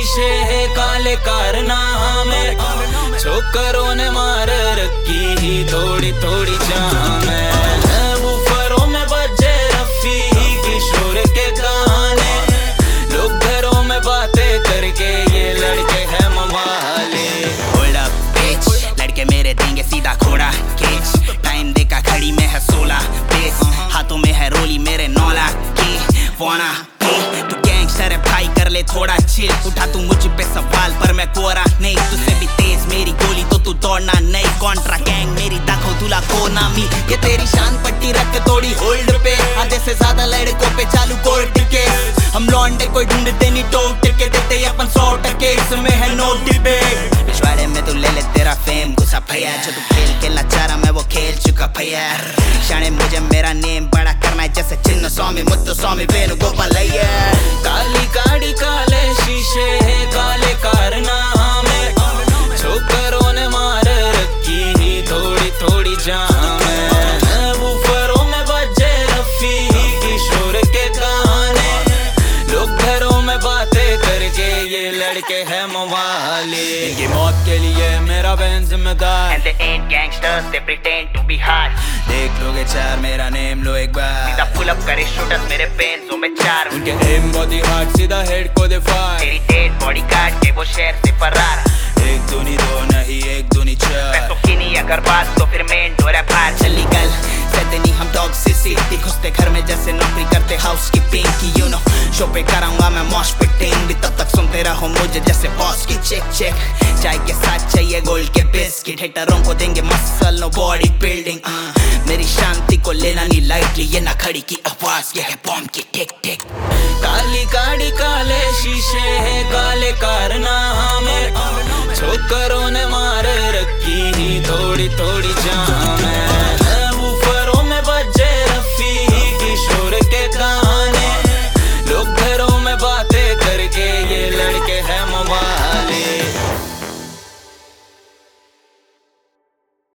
शीशे है काले कारनामे, छोकरों ने मार रखी ही थोड़ी थोड़ी जाम है। वूफरों में बजे रफी किशोर के गाने, लोग घरों में बातें करके ये लड़के हैं मवाले। Hold up bitch, लड़के मेरे देंगे सीधा घोड़ा केच, टाइम देखा घड़ी में है 16 बेस, हाथों में है रोली मेरे 9 लाख की वाना तू गैंगस्टर है भाई कर ले थोड़ा चिल, उठा तू मुझ पे सवाल पर मैं कोरा नहीं, तुझसे भी तेज मेरी गोली तो तू दौड़ना नहीं, कॉन्ट्रा गैंग मेरी दाखो दूल्हा को नामी, ये तेरी शान पट्टी रख थोड़ी होल्ड पे, आधे से ज्यादा लड़कों पे चालू कोर्ट केस, हम लौंडे कोई ढूंढते नहीं टोट के देते अपन 100% इसमें है नो डिबेट। पिछवाड़े में तू ले ले तेरा फेम गुस्सा भैया, जो तू खेल खेलना चाह रहा मैं वो खेल चुका भैया, शाने मुझे मेरा नेम बड़ा करना है जैसे चिन्ह स्वामी मुत्तु स्वामी वेणुगोपालಯ್య। काली गाड़ी काले शीशे है काले कारनामे, छोकरों ने मार रखी ही थोड़ी थोड़ी जाम है। वूफरों में बजे रफी किशोर के गाने, लोग घरों में बातें करके ये लड़के हैं मवाले। इनकी मौत के लिए मेरा बहन जिम्मेदार, And they ain't gangsters, they pretend to be hard। देख लोगे चार मेरा नेम लो एक बार, सीधा पुल अप करे शूटर्स मेरे पेंसों में 4, उनके एम बहुत ही हार्ड सीधा हेड को दे फायर, तेरी डेड बॉडी काट के वो शहर से फरार, एक दूनी दो नहीं एक दूनी चार, पैसों की नहीं अगर बात तो फिर मेन डोर है बाहर चली गल कहते नहीं हम डॉग से सीखती, घुसते घर में जैसे नौकरी करते हाउस कीपिंग की, यू नो शो पे कराऊंगा मैं मॉश पिटिंग भी, तब तक सुनते रहो मुझे जैसे बॉस की चेक चेक, चाय के साथ चाहिए गोल्ड के बिस्किट, हेटरों को देंगे मसल नो बॉडी बिल्डिंग, मेरी शांति को लेना नहीं लाइटली, ये ना खड़ी की आवाज ये है बॉम्ब की टिक टिक। काली गाड़ी काले शीशे है काले कारनामे, छोकरों ने मार रखी ही थोड़ी थोड़ी जाम है।